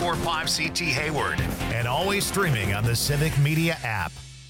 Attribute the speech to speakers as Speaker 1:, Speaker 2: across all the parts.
Speaker 1: 94.5 CT Hayward, and always streaming on the Civic Media app.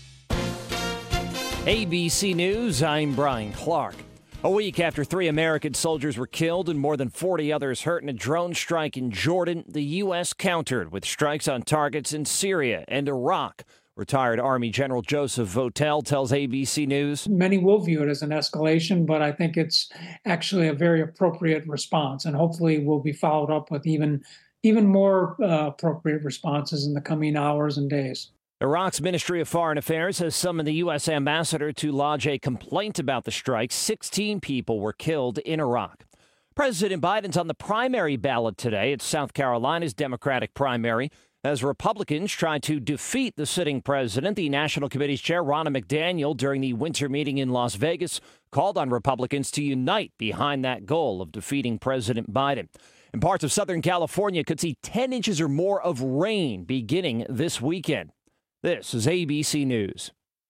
Speaker 2: ABC News, I'm Brian Clark. A week after 3 American soldiers were killed and more than 40 others hurt in a drone strike in Jordan, the U.S. countered with strikes on targets in Syria and Iraq. Retired Army General Joseph Votel tells ABC News.
Speaker 3: Many will view it as an escalation, but I think it's actually a very appropriate response, and hopefully will be followed up with even more appropriate responses in the coming hours and days.
Speaker 2: Iraq's Ministry of Foreign Affairs has summoned the U.S. ambassador to lodge a complaint about the strike. 16 people were killed in Iraq. President Biden's on the primary ballot today. It's South Carolina's Democratic primary. As Republicans try to defeat the sitting president, the National Committee's chair, Ronna McDaniel, during the winter meeting in Las Vegas, called on Republicans to unite behind that goal of defeating President Biden. And parts of Southern California could see 10 inches or more of rain beginning this weekend. This is ABC News.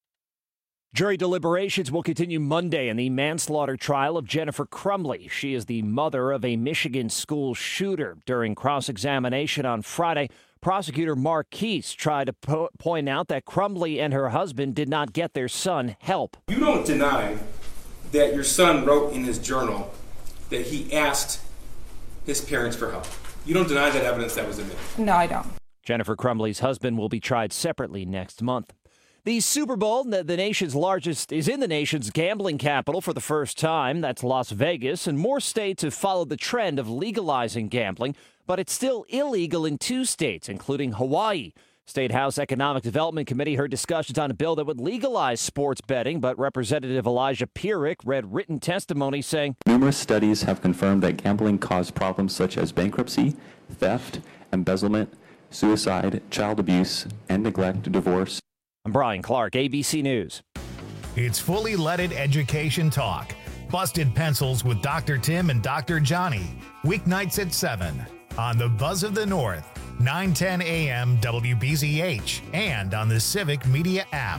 Speaker 2: Jury deliberations will continue Monday in the manslaughter trial of Jennifer Crumbley. She is the mother of a Michigan school shooter. During cross-examination on Friday, prosecutor Mark Keese tried to point out that Crumbley and her husband did not get their son help.
Speaker 4: You don't deny that your son wrote in his journal that he asked his parents for help. You don't deny that evidence that was admitted.
Speaker 5: No, I don't.
Speaker 2: Jennifer Crumbley's husband will be tried separately next month. The Super Bowl, the nation's largest, is in the nation's gambling capital for the first time. That's Las Vegas, and more states have followed the trend of legalizing gambling, but it's still illegal in 2 states, including Hawaii. State House Economic Development Committee heard discussions on a bill that would legalize sports betting, but Representative Elijah Pierick read written testimony saying,
Speaker 6: numerous studies have confirmed that gambling caused problems such as bankruptcy, theft, embezzlement, suicide, child abuse, and neglect, divorce.
Speaker 2: I'm Brian Clark, ABC News.
Speaker 1: It's fully leaded education talk. Busted Pencils with Dr. Tim and Dr. Johnny. Weeknights at 7 on the Buzz of the North, 9:10 a.m. WBZH, and on the Civic Media app.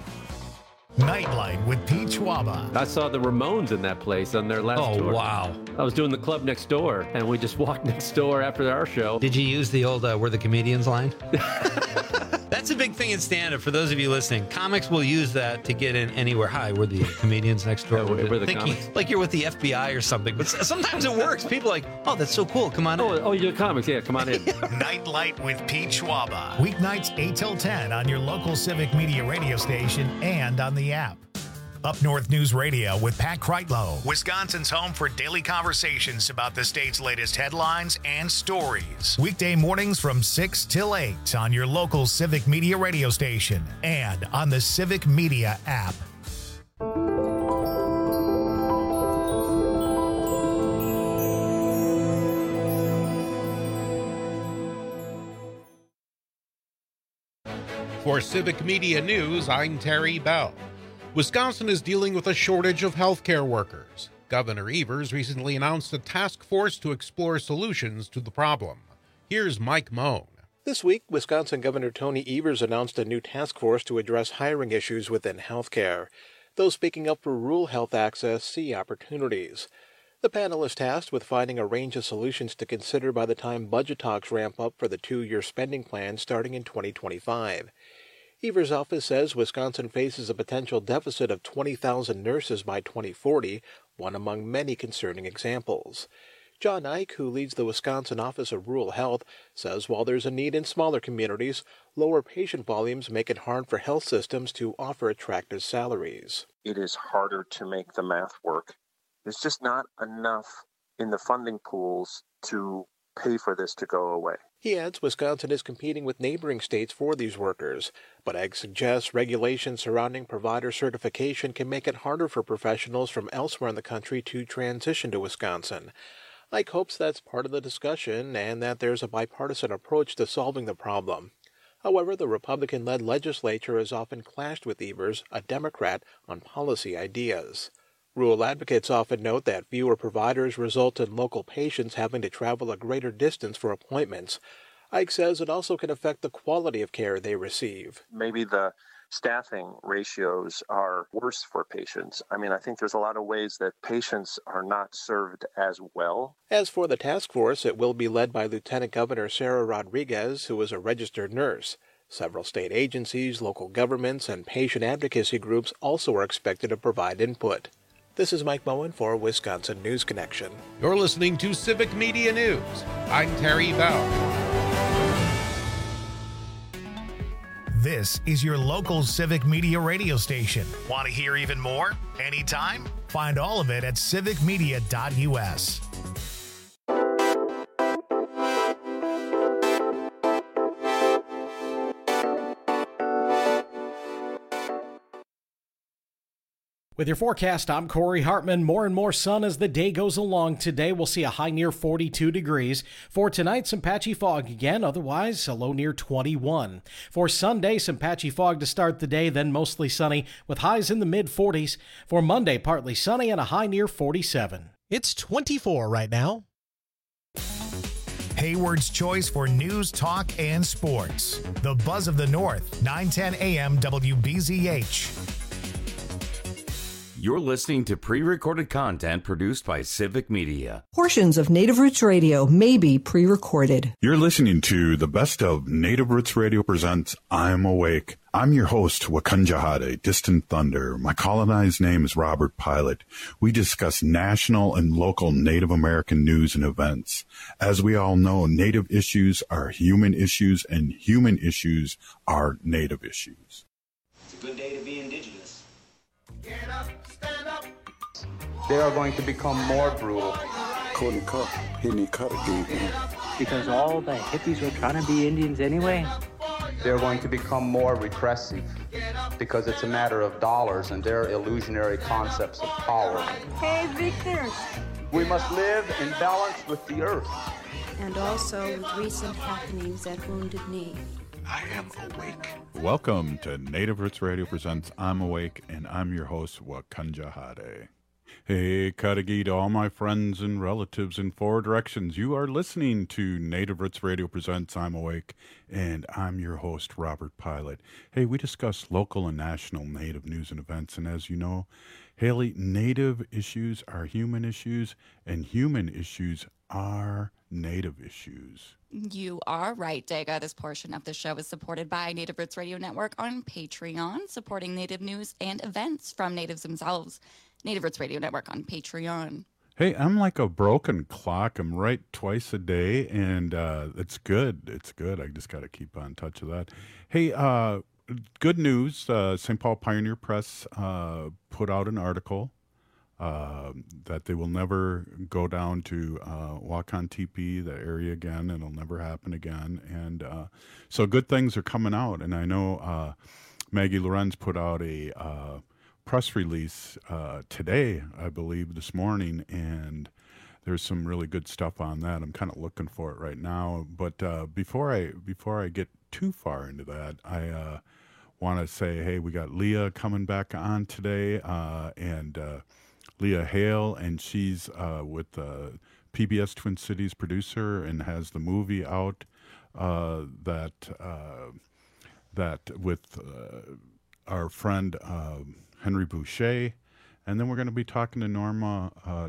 Speaker 1: Nightlight with Pete Schwaba.
Speaker 7: I saw the Ramones in that place on their last tour.
Speaker 8: Oh, wow.
Speaker 7: I was doing the club next door, and we just walked next door after our show.
Speaker 8: Did you use the old "We're the Comedians" line? That's a big thing in stand-up. For those of you listening, comics will use that to get in anywhere. Hi, we're the comedians next door.
Speaker 7: Yeah, we're the comics.
Speaker 8: Like you're with the FBI or something. But sometimes it works. People are like, oh, that's so cool. Come on in.
Speaker 7: Oh, you're comics. Yeah, come on in.
Speaker 1: Nightlight with Pete Schwaba. Weeknights 8 till 10 on your local Civic Media radio station and on the app. Up North News Radio with Pat Kreitlow, Wisconsin's home for daily conversations about the state's latest headlines and stories. Weekday mornings from 6 till 8 on your local Civic Media radio station and on the Civic Media app.
Speaker 9: For Civic Media News, I'm Terry Bell. Wisconsin is dealing with a shortage of healthcare workers. Governor Evers recently announced a task force to explore solutions to the problem. Here's Mike Moan.
Speaker 10: This week, Wisconsin Governor Tony Evers announced a new task force to address hiring issues within healthcare. Those speaking up for rural health access see opportunities. The panel is tasked with finding a range of solutions to consider by the time budget talks ramp up for the 2-year spending plan starting in 2025. Evers' office says Wisconsin faces a potential deficit of 20,000 nurses by 2040, one among many concerning examples. John Ike, who leads the Wisconsin Office of Rural Health, says while there's a need in smaller communities, lower patient volumes make it hard for health systems to offer attractive salaries.
Speaker 11: It is harder to make the math work. There's just not enough in the funding pools to pay for this to go away.
Speaker 10: He adds Wisconsin is competing with neighboring states for these workers, but Ike suggests regulations surrounding provider certification can make it harder for professionals from elsewhere in the country to transition to Wisconsin. Ike hopes that's part of the discussion and that there's a bipartisan approach to solving the problem. However, the Republican-led legislature has often clashed with Evers, a Democrat, on policy ideas. Rural advocates often note that fewer providers result in local patients having to travel a greater distance for appointments. Ike says it also can affect the quality of care they receive.
Speaker 11: Maybe the staffing ratios are worse for patients. I mean, I think there's a lot of ways that patients are not served as well.
Speaker 10: As for the task force, it will be led by Lieutenant Governor Sarah Rodriguez, who is a registered nurse. Several state agencies, local governments, and patient advocacy groups also are expected to provide input. This is Mike Moen for Wisconsin News Connection.
Speaker 9: You're listening to Civic Media News. I'm Terry Bell.
Speaker 1: This is your local Civic Media radio station. Want to hear even more? Anytime? Find all of it at civicmedia.us.
Speaker 5: With your forecast, I'm Corey Hartman. More and more sun as the day goes along. Today, we'll see a high near 42 degrees. For tonight, some patchy fog again. Otherwise, a low near 21. For Sunday, some patchy fog to start the day, then mostly sunny with highs in the mid-40s. For Monday, partly sunny and a high near 47.
Speaker 12: It's 24 right now.
Speaker 1: Hayward's choice for news, talk, and sports. The Buzz of the North, 910 AM WBZH.
Speaker 13: You're listening to pre-recorded content produced by Civic Media.
Speaker 14: Portions of Native Roots Radio may be pre-recorded.
Speaker 15: You're listening to the best of Native Roots Radio presents I'm Awake. I'm your host, Wakunjahade, Distant Thunder. My colonized name is Robert Pilot. We discuss national and local Native American news and events. As we all know, Native issues are human issues, and human issues are Native issues.
Speaker 16: It's a good day to be indigenous.
Speaker 17: Get up, stand up.
Speaker 18: They are going to become more brutal.
Speaker 19: Because all the hippies were trying to be Indians anyway.
Speaker 18: They're going to become more repressive because it's a matter of dollars and their illusionary concepts of power.
Speaker 20: Hey, Victor.
Speaker 18: We must live in balance with the earth.
Speaker 20: And also with recent happenings at Wounded Knee.
Speaker 15: I am awake. Welcome to Native Roots Radio presents I'm Awake, and I'm your host, Wakunjahade. Hey, Kadagi, to all my friends and relatives in four directions. You are listening to Native Roots Radio presents I'm Awake, and I'm your host, Robert Pilot. Hey, we discuss local and national Native news and events, and as you know, Haley, Native issues are human issues, and human issues are Native issues.
Speaker 21: You are right, Dega. This portion of the show is supported by Native Roots Radio Network on Patreon, supporting Native news and events from Natives themselves. Native Roots Radio Network on Patreon.
Speaker 15: Hey, I'm like a broken clock. I'm right twice a day, and it's good. It's good. I just got to keep on touch of that. Hey, good news. St. Paul Pioneer Press put out an article that they will never go down to Wakan TP, the area again. It'll never happen again. And so good things are coming out. And I know Maggie Lorenz put out a press release today, I believe, this morning, and there's some really good stuff on that. I'm kind of looking for it right now. But before I get too far into that, I want to say, hey, we got Leah coming back on today, and Leah Hale, and she's with PBS Twin Cities producer and has the movie out that with our friend Henry Boucher, and then we're going to be talking to Norma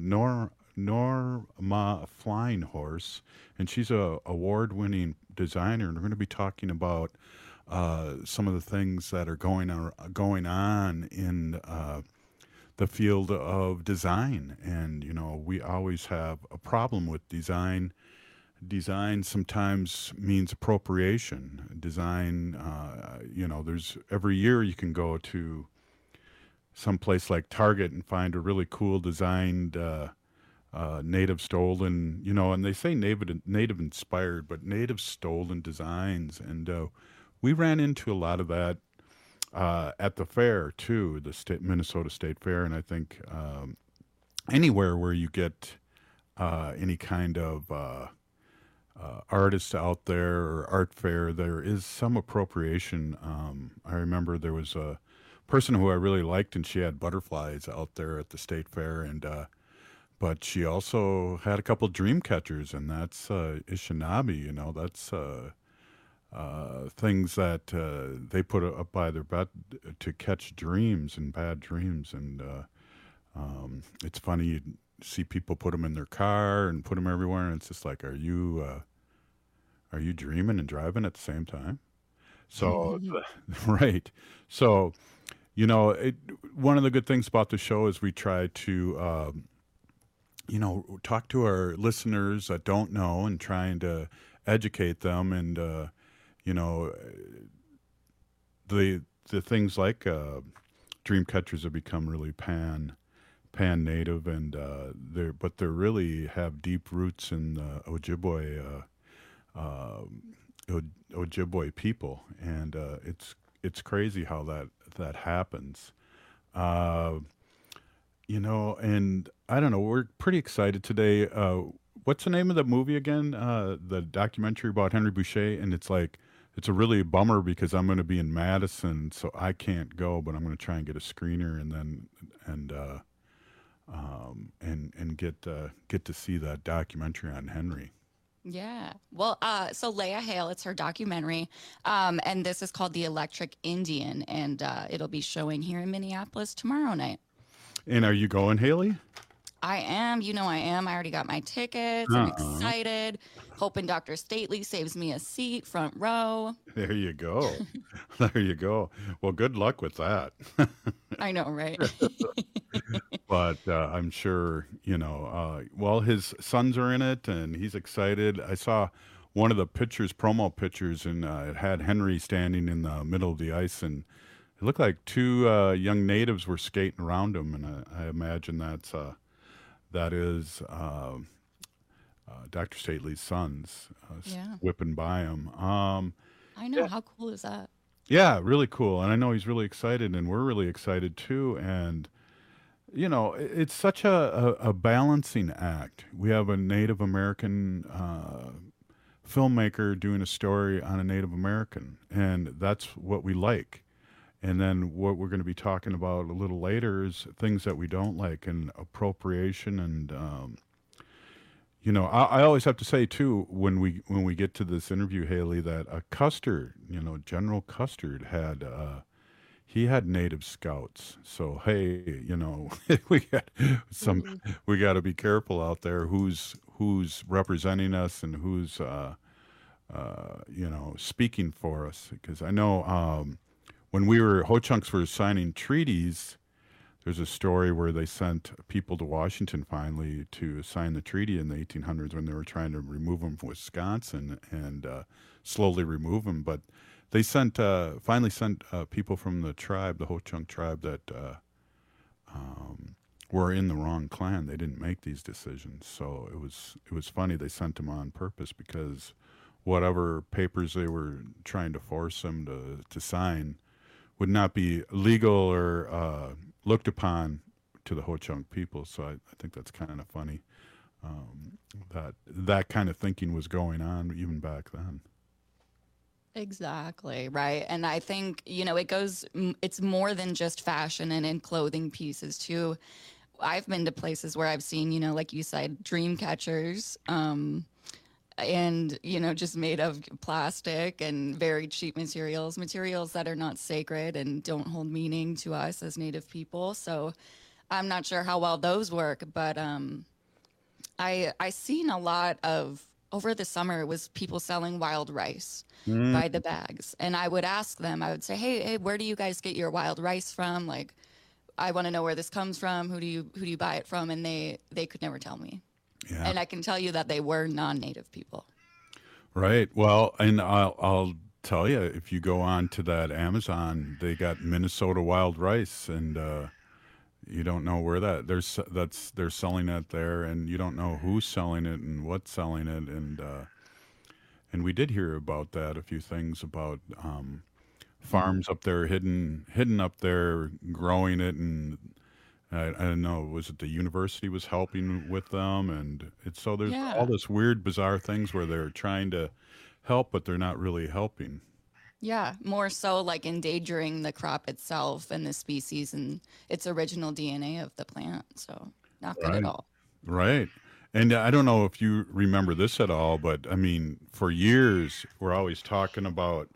Speaker 15: Flying Horse, and she's a award-winning designer, and we're going to be talking about some of the things that are going on in the field of design. And you know, we always have a problem with design. Design sometimes means appropriation. Design, you know, there's every year you can go to some place like Target and find a really cool designed native stolen, you know, and they say native inspired, but native stolen designs. And we ran into a lot of that at the fair too, the Minnesota State Fair. And I think anywhere where you get any kind of artists out there or art fair, there is some appropriation. I remember there was a person who I really liked, and she had butterflies out there at the state fair, and but she also had a couple dream catchers, and that's Ishinabe, you know, that's things that they put up by their bed to catch dreams and bad dreams. And it's funny, you see people put them in their car and put them everywhere, and it's just like, are you dreaming and driving at the same time? So, right. So, one of the good things about the show is we try to, talk to our listeners that don't know and trying to educate them. And, the things like dream catchers have become really pan native, and they really have deep roots in the Ojibwe people, and it's crazy how that happens. And I don't know, we're pretty excited today. What's the name of the movie again? The documentary about Henry Boucher, and it's a really bummer because I'm going to be in Madison, so I can't go, but I'm going to try and get a screener and get to see that documentary on Henry.
Speaker 21: Yeah. Well, so Leah Hale, it's her documentary, and this is called The Electric Indian, and it'll be showing here in Minneapolis tomorrow night.
Speaker 15: And are you going, Haley?
Speaker 21: I am. I am. I already got my tickets. I'm excited. Hoping Dr. Stately saves me a seat, front row.
Speaker 15: There you go. There you go. Well, good luck with that.
Speaker 21: I know, right?
Speaker 15: But I'm sure, his sons are in it, and he's excited. I saw one of the promo pictures, and it had Henry standing in the middle of the ice, and it looked like two young natives were skating around him, and I imagine that is Dr. Stately's sons whipping by him.
Speaker 21: I know. How cool is that?
Speaker 15: Yeah, really cool. And I know he's really excited, and we're really excited too. And, it's such a balancing act. We have a Native American filmmaker doing a story on a Native American, and that's what we like. And then what we're going to be talking about a little later is things that we don't like, and appropriation. And, I always have to say, too, when we get to this interview, Haley, that Custer, General Custer he had Native scouts. So, hey, we got to be careful out there who's representing us and who's, speaking for us. Because I know, when Ho-Chunks were signing treaties, there's a story where they sent people to Washington finally to sign the treaty in the 1800s when they were trying to remove them from Wisconsin and slowly remove them. But they finally sent people from the tribe, the Ho-Chunk tribe, that were in the wrong clan. They didn't make these decisions. So it was funny. They sent them on purpose because whatever papers they were trying to force them to sign would not be legal or looked upon to the Ho-Chunk people. So I think that's kind of funny that kind of thinking was going on even back then.
Speaker 21: Exactly, right. And I think, it's more than just fashion and in clothing pieces too. I've been to places where I've seen, like you said, dream catchers, and, just made of plastic and very cheap materials that are not sacred and don't hold meaning to us as Native people. So I'm not sure how well those work, but I seen a lot of, over the summer, it was people selling wild rice by the bags. And I would ask them, I would say, hey, where do you guys get your wild rice from? Like, I want to know where this comes from. Who do you buy it from? And they could never tell me. Yeah. And I can tell you that they were non-Native people. Right.
Speaker 15: Well, and I'll tell you, if you go on to that Amazon, they got Minnesota wild rice, and you don't know where they're selling it there, and you don't know who's selling it and what's selling it, and we did hear about that, a few things about farms up there hidden up there growing it, and I don't know, was it the university was helping with them, and there's all this weird, bizarre things where they're trying to help, but they're not really helping.
Speaker 21: Yeah, more so like endangering the crop itself and the species and its original DNA of the plant. So not good at all.
Speaker 15: Right. And I don't know if you remember this at all, but I mean, for years we're always talking about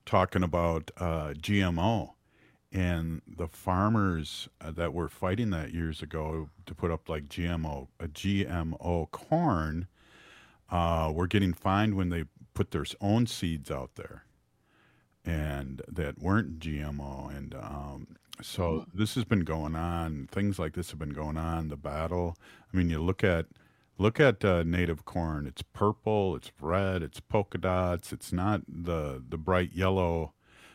Speaker 15: GMO, and the farmers that were fighting that years ago to put up like GMO corn were getting fined when they put their own seeds out there, and that weren't GMO. And so this has been going on. Things like this have been going on. The battle. I mean, you look at native corn. It's purple, it's red, it's polka dots. It's not the bright yellow,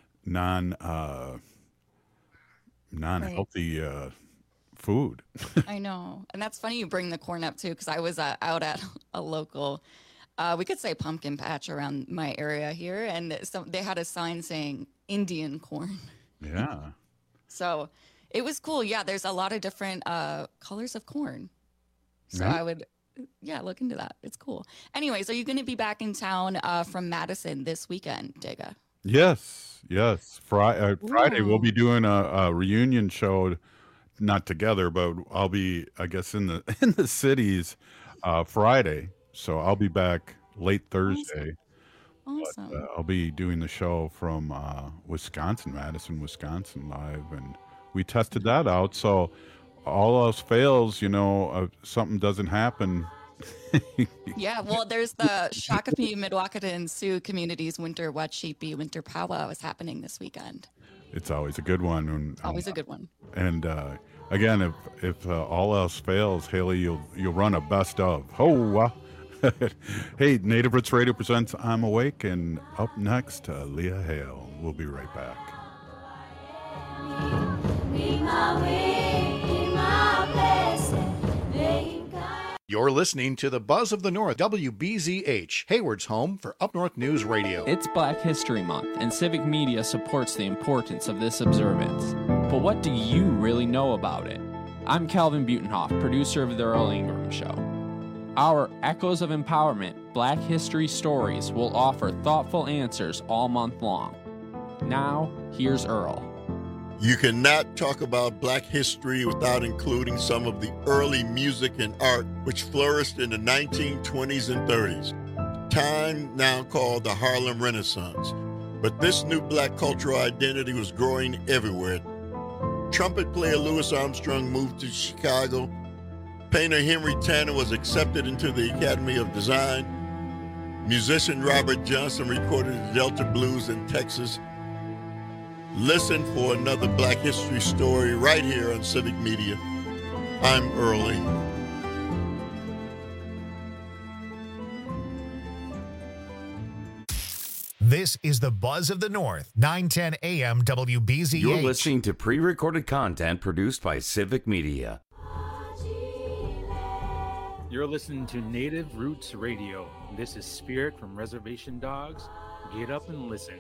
Speaker 15: non-healthy food.
Speaker 21: I know. And that's funny you bring the corn up too, because I was out at a local, we could say pumpkin patch around my area here. And they had a sign saying Indian corn.
Speaker 15: Yeah.
Speaker 21: So it was cool. Yeah, there's a lot of different colors of corn. So I would... Yeah, look into that. It's cool. Anyways, are you going to be back in town from Madison this weekend, Digga?
Speaker 15: Yes. Friday we'll be doing a reunion show, not together, but I'll be, I guess, in the cities Friday. So I'll be back late Thursday.
Speaker 21: Awesome.
Speaker 15: But, I'll be doing the show from Madison, Wisconsin live, and we tested that out. So all else fails, something doesn't happen.
Speaker 21: Yeah, well, there's the Shakopee, Mdewakanton, Sioux communities winter Wachipi winter powwow is happening this weekend.
Speaker 15: It's always a good one.
Speaker 21: Always a good one.
Speaker 15: And again, if all else fails, Haley, you'll run a best of. Oh, hey, Native Roots Radio presents I'm Awake, and up next, Leah Hale. We'll be right back.
Speaker 3: You're listening to the Buzz of the North, WBZH, Hayward's home for Up North News Radio.
Speaker 22: It's Black History Month, and civic media supports the importance of this observance. But what do you really know about it? I'm Calvin Butenhoff, producer of The Earl Ingram Show. Our Echoes of Empowerment Black History Stories will offer thoughtful answers all month long. Now, here's Earl.
Speaker 23: You cannot talk about Black history without including some of the early music and art which flourished in the 1920s and 30s, time now called the Harlem Renaissance. But this new Black cultural identity was growing everywhere. Trumpet player Louis Armstrong moved to Chicago. Painter Henry Tanner was accepted into the Academy of Design. Musician Robert Johnson recorded the Delta Blues in Texas. Listen for another Black history story right here on Civic Media. I'm Earl Ingram.
Speaker 1: This is the Buzz of the North, 910 AM WBZH.
Speaker 13: You're listening to pre-recorded content produced by Civic Media.
Speaker 24: You're listening to Native Roots Radio. This is Spirit from Reservation Dogs. Get up and listen.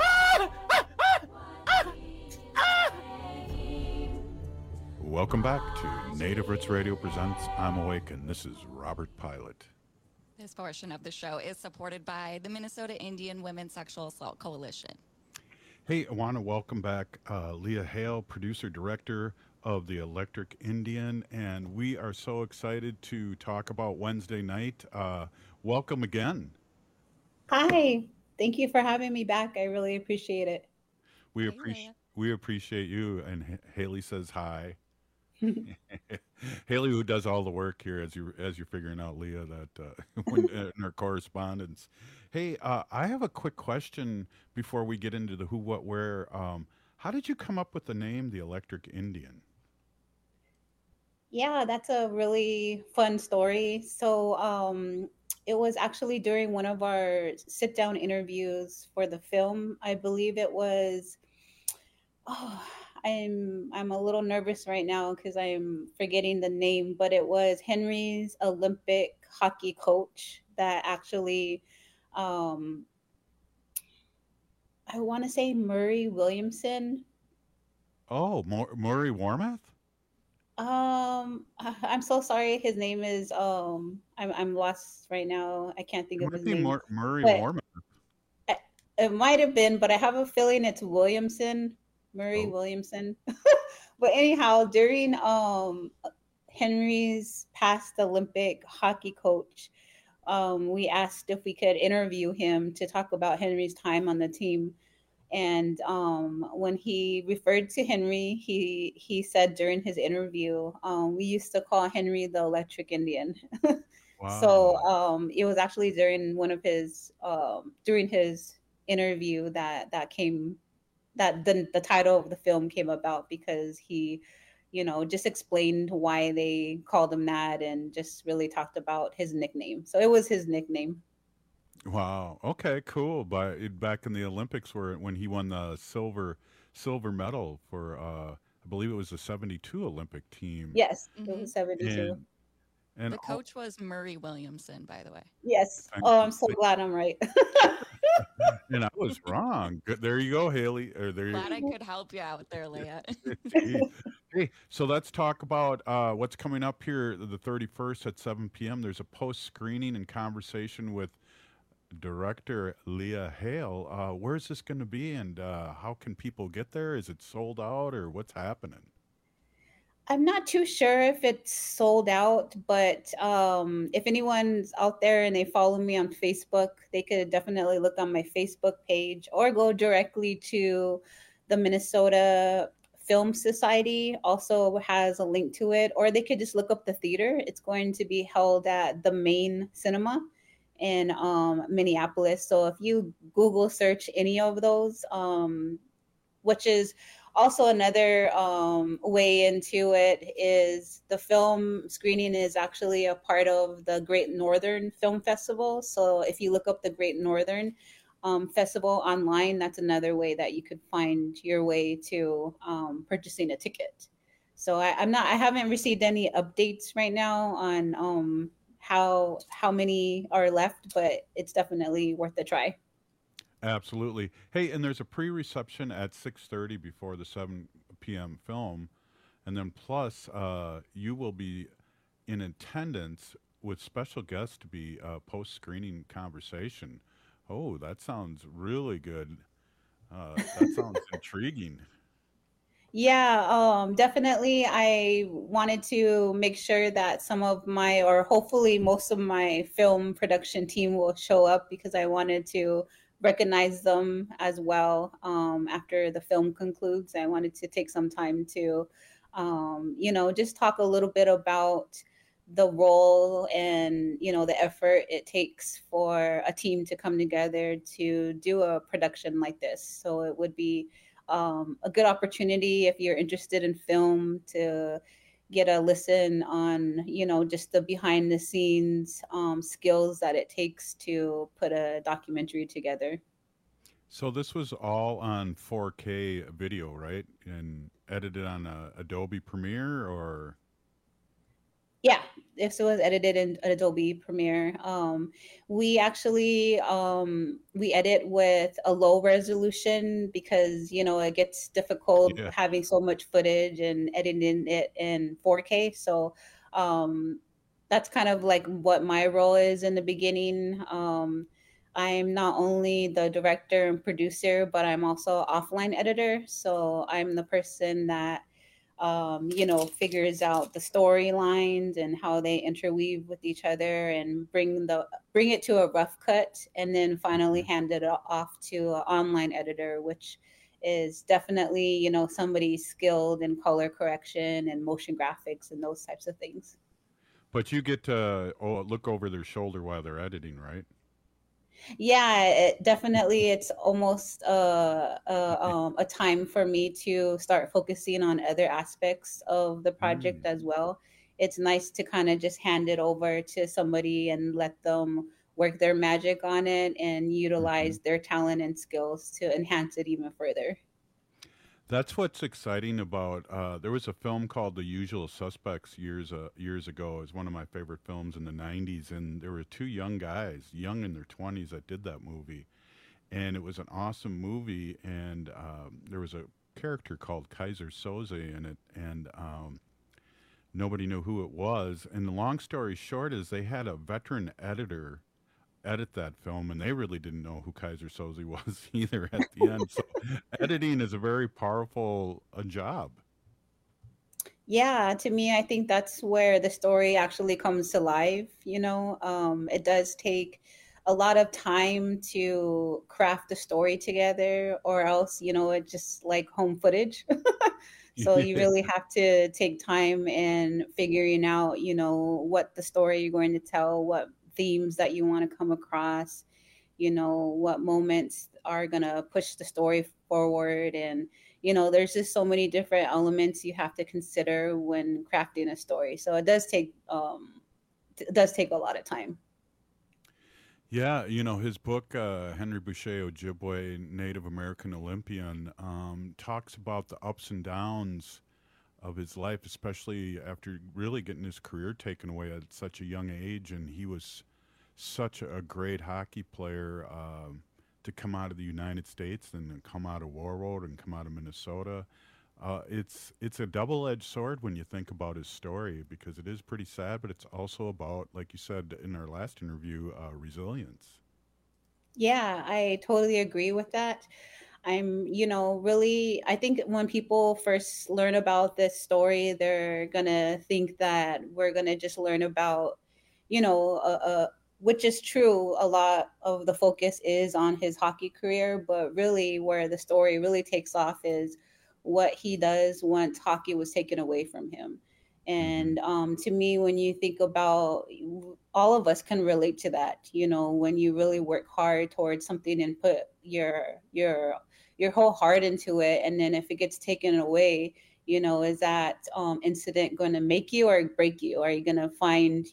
Speaker 15: Welcome back to Native Roots Radio presents I'm Awake, and this is Robert Pilot.
Speaker 21: This portion of the show is supported by the Minnesota Indian Women's Sexual Assault Coalition.
Speaker 15: Hey, I want to welcome back Leah Hale, producer-director of the Electric Indian, and we are so excited to talk about Wednesday night. Welcome again.
Speaker 25: Hi. Thank you for having me back. I really appreciate it.
Speaker 15: We appreciate you, and Haley says hi. Haley, who does all the work here, as you're figuring out, Leah, that when, in our correspondence. Hey, I have a quick question before we get into the who, what, where. How did you come up with the name, the Electric Indian?
Speaker 25: Yeah, that's a really fun story. So it was actually during one of our sit-down interviews for the film. I believe it was. I'm a little nervous right now because I'm forgetting the name, but it was Henry's Olympic hockey coach that actually, I want to say Murray Williamson.
Speaker 15: Oh, Murray Warmath?
Speaker 25: I'm so sorry. His name is, I'm lost right now. I can't think of his name.
Speaker 15: Murray Warmath.
Speaker 25: It might have been, but I have a feeling it's Williamson. Murray Williamson. But anyhow, during Henry's past Olympic hockey coach. We asked if we could interview him to talk about Henry's time on the team. And when he referred to Henry, he said during his interview, we used to call Henry the Electric Indian.
Speaker 15: Wow.
Speaker 25: So it was actually during one of his during his interview that the title of the film came about, because he, just explained why they called him that and just really talked about his nickname. So it was his nickname.
Speaker 15: Wow. Okay, cool. But back in the Olympics, when he won the silver medal for, I believe it was the '72 Olympic team.
Speaker 25: Yes, it was 72.
Speaker 15: And
Speaker 21: The coach was Murray Williamson, by the way.
Speaker 25: Yes. Oh, I'm so glad I'm right.
Speaker 15: And I was wrong. Good. There you go, Haley. Or there
Speaker 21: Glad I could help you out there, Leah.
Speaker 15: Hey, so let's talk about what's coming up here the 31st at 7 p.m. There's a post-screening and conversation with director Leah Hale. Where's this going to be, and how can people get there? Is it sold out, or what's happening?
Speaker 25: I'm not too sure if it's sold out, but if anyone's out there and they follow me on Facebook, they could definitely look on my Facebook page or go directly to the Minnesota Film Society, also has a link to it, or they could just look up the theater. It's going to be held at the Main Cinema in Minneapolis. So if you Google search any of those, which is also another way into it, is the film screening is actually a part of the Great Northern Film Festival. So if you look up the Great Northern Festival online, that's another way that you could find your way to purchasing a ticket. So I haven't received any updates right now on how many are left, but it's definitely worth a try.
Speaker 15: Absolutely. Hey, and there's a pre-reception at 6:30 before the 7 p.m. film, and then plus you will be in attendance with special guests to be post-screening conversation. Oh, that sounds really good. That sounds intriguing.
Speaker 25: Yeah, definitely. I wanted to make sure that some of my, or hopefully most of my film production team will show up, because I wanted to recognize them as well. After the film concludes, I wanted to take some time to, just talk a little bit about the role and, the effort it takes for a team to come together to do a production like this. So it would be a good opportunity if you're interested in film to get a listen on, just the behind the scenes skills that it takes to put a documentary together.
Speaker 15: So this was all on 4K video, right? And edited on Adobe Premiere, or?
Speaker 25: Yeah, this was edited in Adobe Premiere. We actually we edit with a low resolution because it gets difficult having so much footage and editing it in 4K. So that's kind of like what my role is in the beginning. I'm not only the director and producer, but I'm also offline editor. So I'm the person that figures out the storylines and how they interweave with each other, and bring it to a rough cut, and then finally hand it off to an online editor, which is definitely, somebody skilled in color correction and motion graphics and those types of things.
Speaker 15: But you get to look over their shoulder while they're editing, right?
Speaker 25: Yeah, definitely. It's almost a time for me to start focusing on other aspects of the project as well. It's nice to kind of just hand it over to somebody and let them work their magic on it and utilize their talent and skills to enhance it even further.
Speaker 15: That's what's exciting about. There was a film called The Usual Suspects years ago. It was one of my favorite films in the '90s, and there were two young guys, young in their 20s, that did that movie, and it was an awesome movie. And there was a character called Kaiser Soze in it, and nobody knew who it was. And the long story short is they had a veteran editor edit that film, and they really didn't know who Kaiser Soze was either at the end. So editing is a very powerful job.
Speaker 25: Yeah, to me, I think that's where the story actually comes to life. It does take a lot of time to craft the story together, or else, it's just like home footage. So you really have to take time in figuring out, what the story you're going to tell, what themes that you want to come across, what moments are going to push the story forward. And there's just so many different elements you have to consider when crafting a story. So it does take a lot of time.
Speaker 15: Yeah, his book, Henry Boucher, Ojibwe, Native American Olympian, talks about the ups and downs of his life, especially after really getting his career taken away at such a young age. And he was such a great hockey player, to come out of the United States and then come out of Warroad and come out of Minnesota. It's a double-edged sword when you think about his story, because it is pretty sad, but it's also about, like you said in our last interview, resilience.
Speaker 25: Yeah, I totally agree with that. Really, I think when people first learn about this story, they're gonna think that we're gonna just learn about, which is true. A lot of the focus is on his hockey career, but really where the story really takes off is what he does once hockey was taken away from him. And to me, when you think about, all of us can relate to that, when you really work hard towards something and put your whole heart into it, and then if it gets taken away, is that incident going to make you or break you? Are you going to find,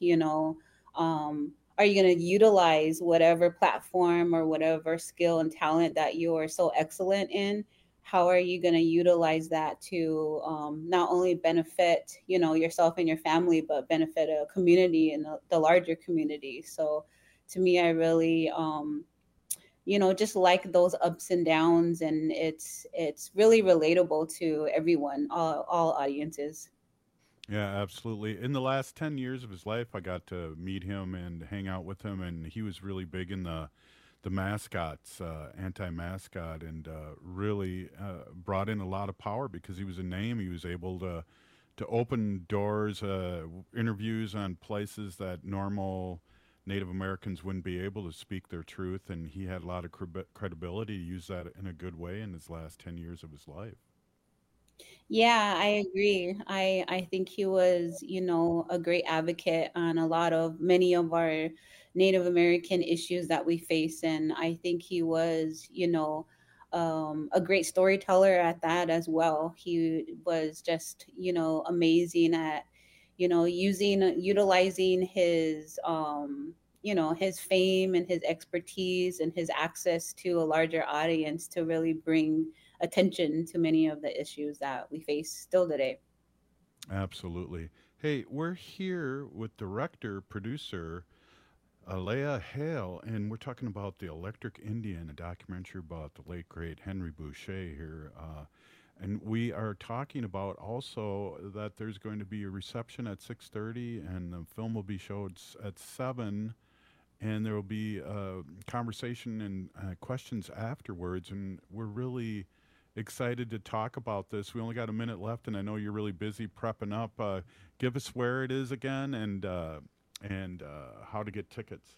Speaker 25: are you going to utilize whatever platform or whatever skill and talent that you are so excellent in? How are you going to utilize that to not only benefit, yourself and your family, but benefit a community and the larger community? So to me, I really, just like those ups and downs, and it's really relatable to everyone, all audiences.
Speaker 15: Yeah, absolutely. In the last 10 years of his life, I got to meet him and hang out with him, and he was really big in the mascots, anti-mascot, and really brought in a lot of power because he was a name. He was able to open doors, interviews on places that normal Native Americans wouldn't be able to speak their truth, and he had a lot of credibility to use that in a good way in his last 10 years of his life.
Speaker 25: Yeah, I agree. I think he was, a great advocate on many of our Native American issues that we face. And I think he was, a great storyteller at that as well. He was just, amazing at, utilizing his fame and his expertise and his access to a larger audience to really bring attention to many of the issues that we face still today.
Speaker 15: Absolutely. Hey, we're here with director, producer, Alea Hale, and we're talking about The Electric Indian, a documentary about the late, great Henry Boucher here. And we are talking about also that there's going to be a reception at 6:30, and the film will be showed at 7, and there will be a conversation and questions afterwards, and we're really excited to talk about this. We only got a minute left, and I know you're really busy prepping up. Give us where it is again, and how to get tickets.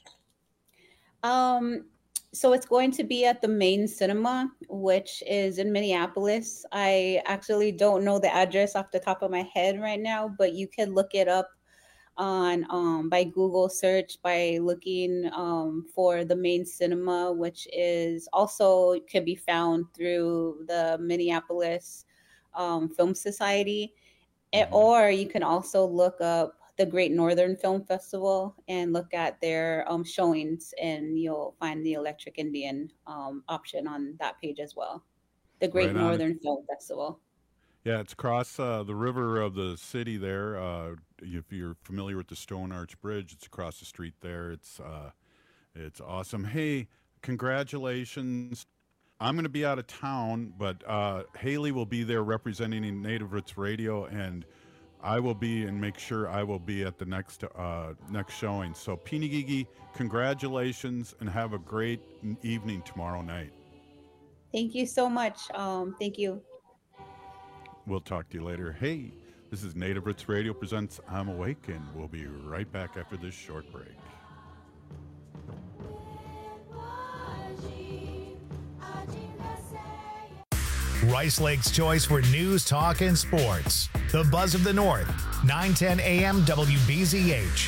Speaker 25: So it's going to be at the Main Cinema, which is in Minneapolis. I actually don't know the address off the top of my head right now, but you can look it up on by Google search by looking for the Main Cinema, which is also can be found through the Minneapolis Film Society, or you can also look up the Great Northern Film Festival and look at their showings, and you'll find the Electric Indian option on that page as well. The Great Northern Film Festival.
Speaker 15: Yeah, it's across the river of the city there. If you're familiar with the Stone Arch Bridge, it's across the street there. It's awesome. Hey, congratulations. I'm going to be out of town, but Haley will be there representing Native Roots Radio, and I will be, and make sure I will be at the next showing. So, Pinigigi, congratulations, and have a great evening tomorrow night.
Speaker 25: Thank you so much. Thank you.
Speaker 15: We'll talk to you later. Hey, This is Native Roots Radio presents I'm Awake, and we'll be right back after this short break.
Speaker 1: Rice Lake's choice for news, talk, and sports. The Buzz of the North, 910 AM WBZH.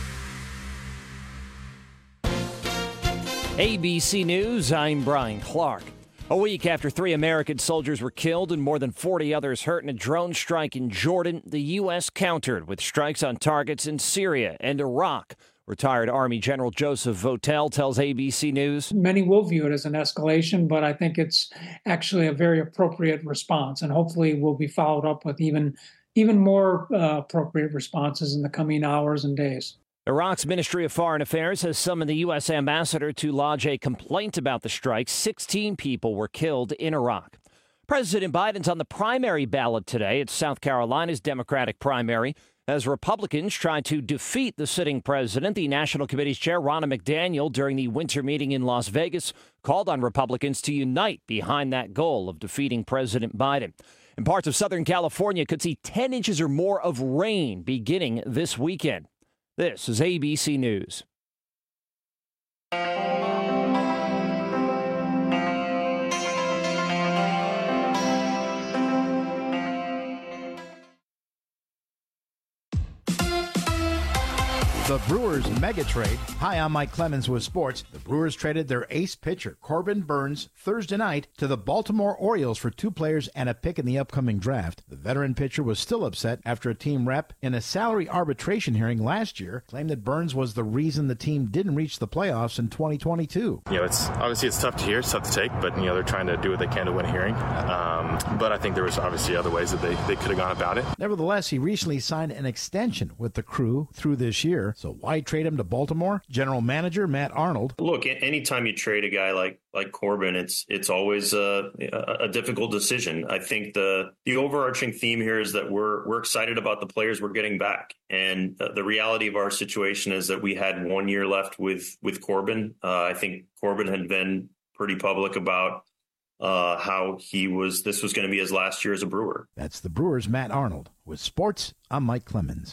Speaker 2: ABC News, I'm Brian Clark. A week after 3 American soldiers were killed and more than 40 others hurt in a drone strike in Jordan, the U.S. countered with strikes on targets in Syria and Iraq. Retired Army General Joseph Votel tells ABC News.
Speaker 4: Many will view it as an escalation, but I think it's actually a very appropriate response, and hopefully will be followed up with even more appropriate responses in the coming hours and days.
Speaker 2: Iraq's Ministry of Foreign Affairs has summoned the U.S. ambassador to lodge a complaint about the strike. 16 people were killed in Iraq. President Biden's on the primary ballot today. It's South Carolina's Democratic primary. As Republicans try to defeat the sitting president, the National Committee's chair, Ronna McDaniel, during the winter meeting in Las Vegas, called on Republicans to unite behind that goal of defeating President Biden. And parts of Southern California could see 10 inches or more of rain beginning this weekend. This is ABC News.
Speaker 6: The Brewers mega trade. Hi, I'm Mike Clemens with sports. The Brewers traded their ace pitcher, Corbin Burnes, Thursday night to the Baltimore Orioles for 2 players and a pick in the upcoming draft. The veteran pitcher was still upset after a team rep in a salary arbitration hearing last year claimed that Burnes was the reason the team didn't reach the playoffs in 2022.
Speaker 7: It's obviously it's tough to hear, it's tough to take, but they're trying to do what they can to win a hearing. But I think there was obviously other ways that they could have gone about it.
Speaker 6: Nevertheless, he recently signed an extension with the Crew through this year. So why trade him to Baltimore? General Manager Matt Arnold.
Speaker 8: Look, anytime you trade a guy like Corbin, it's always a difficult decision. I think the overarching theme here is that we're excited about the players we're getting back. And the reality of our situation is that we had 1 year left with Corbin. I think Corbin had been pretty public about how this was going to be his last year as a Brewer.
Speaker 6: That's the Brewers' Matt Arnold. With sports, I'm Mike Clemens.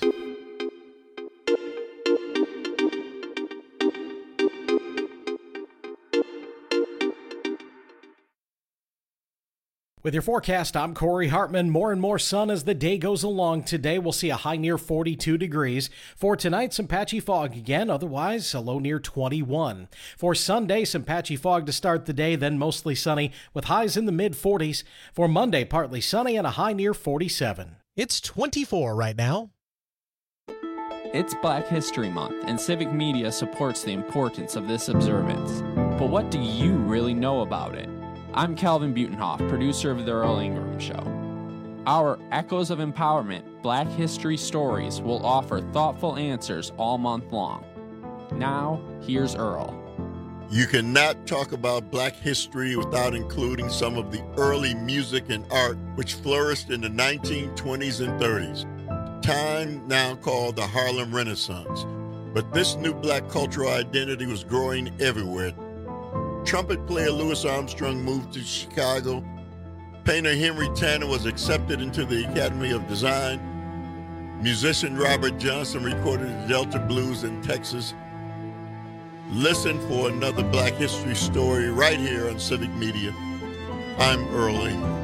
Speaker 5: With your forecast, I'm Corey Hartman. More and more sun as the day goes along. Today, we'll see a high near 42 degrees. For tonight, some patchy fog again. Otherwise, a low near 21. For Sunday, some patchy fog to start the day, then mostly sunny with highs in the mid-40s. For Monday, partly sunny and a high near 47.
Speaker 12: It's 24 right now.
Speaker 22: It's Black History Month, and civic media supports the importance of this observance. But what do you really know about it? I'm Calvin Butenhoff, producer of The Earl Ingram Show. Our Echoes of Empowerment Black History Stories will offer thoughtful answers all month long. Now, here's Earl.
Speaker 23: You cannot talk about Black history without including some of the early music and art which flourished in the 1920s and 30s, time now called the Harlem Renaissance. But this new Black cultural identity was growing everywhere. Trumpet player Louis Armstrong moved to Chicago. Painter Henry Tanner was accepted into the Academy of Design. Musician Robert Johnson recorded the Delta Blues in Texas. Listen for another Black history story right here on Civic Media. I'm Earl Ingram.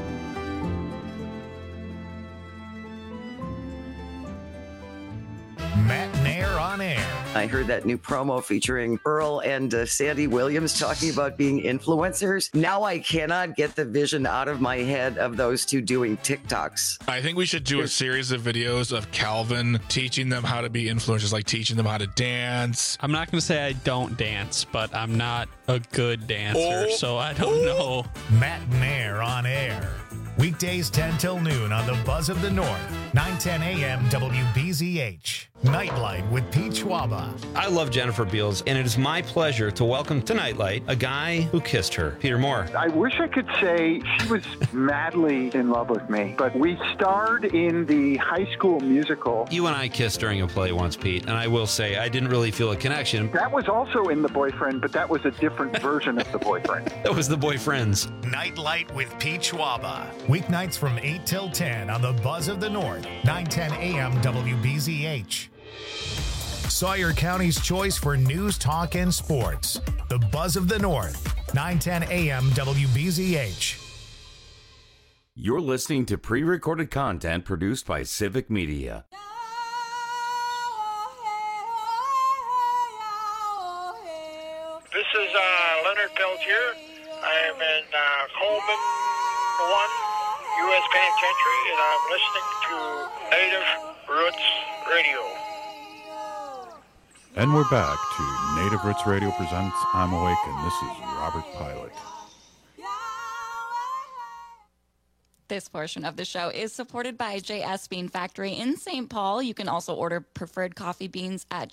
Speaker 1: Matt Nair on air.
Speaker 26: I heard that new promo featuring Earl and Sandy Williams talking about being influencers. Now I cannot get the vision out of my head of those two doing TikToks.
Speaker 27: I think we should do a series of videos of Calvin teaching them how to be influencers, like teaching them how to dance.
Speaker 28: I'm not going to say I don't dance, but I'm not a good dancer, so I don't know.
Speaker 1: Matt Nair on air. Weekdays 10 till noon on the Buzz of the North, 910 AM WBZH. Nightlight with Pete Schwaba.
Speaker 9: I love Jennifer Beals, and it is my pleasure to welcome to Nightlight a guy who kissed her, Peter Moore.
Speaker 10: I wish I could say she was madly in love with me, but we starred in the High School Musical.
Speaker 9: You and I kissed during a play once, Pete, and I will say I didn't really feel a connection.
Speaker 10: That was also in The Boyfriend, but that was a different version of The Boyfriend.
Speaker 9: That was The Boyfriends.
Speaker 1: Nightlight with Pete Schwaba. Weeknights from 8 till 10 on the Buzz of the North, 910 AM WBZH. Sawyer County's choice for news, talk, and sports. The Buzz of the North, 910 AM WBZH.
Speaker 13: You're listening to pre-recorded content produced by Civic Media.
Speaker 11: This is Leonard Peltier. I am in Coleman 1, U.S. Penitentiary, and I'm listening to Native Roots Radio.
Speaker 15: And we're back to Native Roots Radio presents I'm Awake, and this is Robert Pilot.
Speaker 21: This portion of the show is supported by JS Bean Factory in St. Paul. You can also order preferred coffee beans at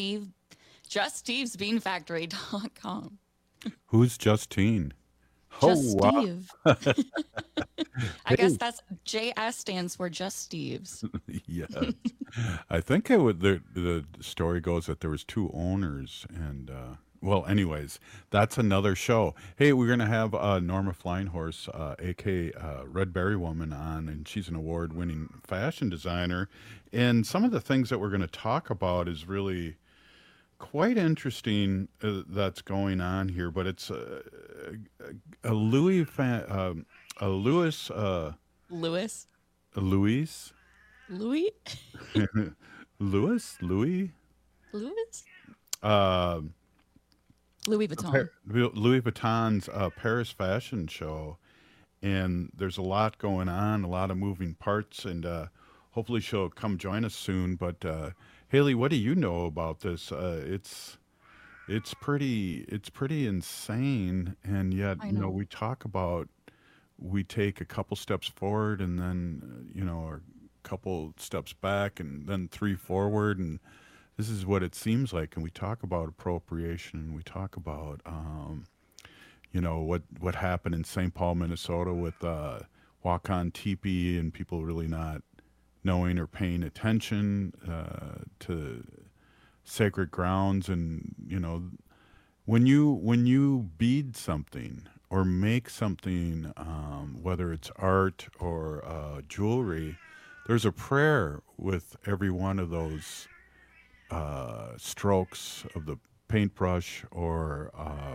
Speaker 21: JustStevesBeanFactory.com.
Speaker 15: Who's Justine?
Speaker 21: Just
Speaker 15: wow.
Speaker 21: Steve. I guess that's JS stands for Just Steve's.
Speaker 15: Yes. I think it would, the story goes that there was two owners, and well, anyways, that's another show. Hey, we're going to have Norma Flying Horse, a.k.a. Red Berry Woman, on, and she's an award-winning fashion designer. And some of the things that we're going to talk about is really quite interesting that's going on here, but it's a Louis Louis Vuitton. Louis Vuitton's Paris fashion show, and there's a lot going on, a lot of moving parts, and hopefully she'll come join us soon. But Haley, what do you know about this? It's pretty insane, and yet we talk about, we take a couple steps forward and then a couple steps back and then 3 forward, and this is what it seems like. And we talk about appropriation, and we talk about what happened in St. Paul, Minnesota with Walk On Teepee, and people really not knowing or paying attention to sacred grounds. And when you bead something or make something, whether it's art or jewelry, there's a prayer with every one of those strokes of the paintbrush or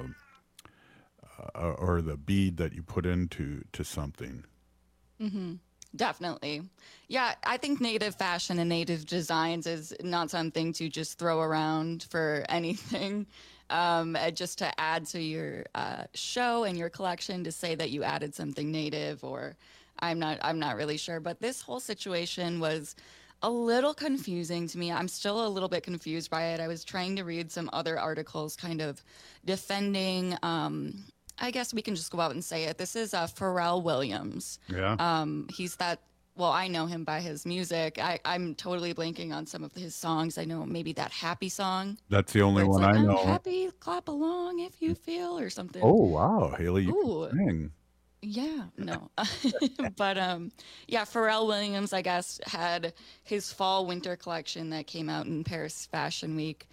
Speaker 15: the bead that you put into something.
Speaker 21: Mm-hmm. Definitely. Yeah, I think native fashion and native designs is not something to just throw around for anything. Just to add to your show and your collection, to say that you added something native, or I'm not really sure. But this whole situation was a little confusing to me. I'm still a little bit confused by it. I was trying to read some other articles kind of defending, I guess we can just go out and say it. This is Pharrell Williams.
Speaker 15: Yeah.
Speaker 21: He's that, well, I know him by his music. I'm totally blanking on some of his songs. I know maybe that Happy song.
Speaker 15: That's the only one I know.
Speaker 21: Happy, clap along if you feel, or something.
Speaker 15: Oh, wow. Haley, you can sing.
Speaker 21: Yeah, no. But yeah, Pharrell Williams, I guess, had his fall winter collection that came out in Paris Fashion Week.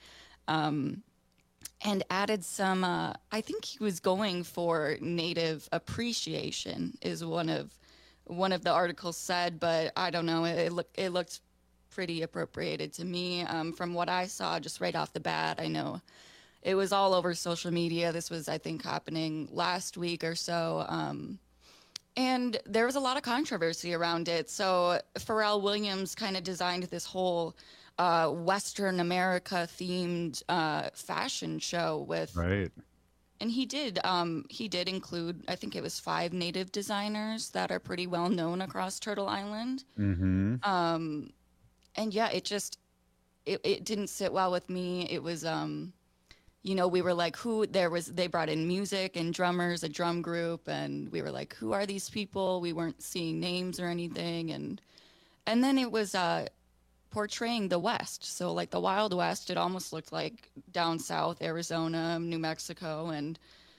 Speaker 21: And added some, I think he was going for native appreciation, is one of the articles said, but I don't know. It looked pretty appropriated to me. From what I saw just right off the bat, I know it was all over social media. This was, I think, happening last week or so. And there was a lot of controversy around it. So Pharrell Williams kind of designed this whole Western America themed fashion show with,
Speaker 15: right.
Speaker 21: And he did include, I think it was 5 native designers that are pretty well known across Turtle Island.
Speaker 15: Mm-hmm.
Speaker 21: And yeah, it didn't sit well with me. It was we were like, they brought in music and drummers, a drum group, and we were like, who are these people? We weren't seeing names or anything, and then it was portraying the West. So like the Wild West, it almost looked like down south, Arizona, New Mexico, and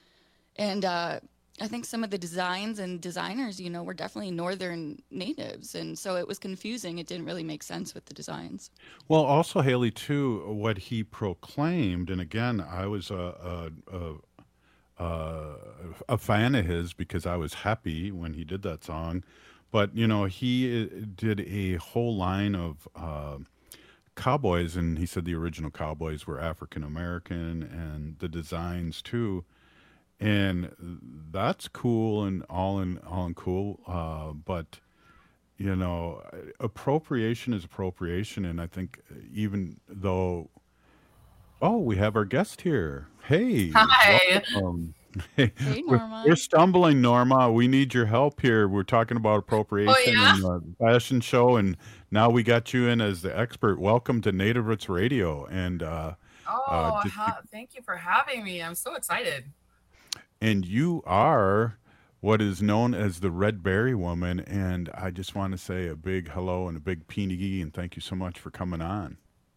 Speaker 21: I think some of the designs and designers, you know, were definitely northern natives, and so it was confusing. It didn't really make sense with the designs.
Speaker 15: Well, also Haley, too, what he proclaimed, and again, I was a fan of his because I was happy when he did that song. But, you know, he did a whole line of cowboys, and he said the original cowboys were African American, and the designs too. And that's cool and all in cool. But, you know, appropriation is appropriation. And I think even though, oh, we have our guest here. Hey.
Speaker 3: Hi.
Speaker 15: Welcome.
Speaker 21: Hey, Norma.
Speaker 15: We're stumbling, Norma. We need your help here. We're talking about appropriation and the fashion show, and now we got you in as the expert. Welcome to Native Roots Radio. And
Speaker 3: thank you for having me. I'm so excited.
Speaker 15: And you are what is known as the Red Berry Woman, and I just want to say a big hello and a big peenie, and thank you so much for coming on.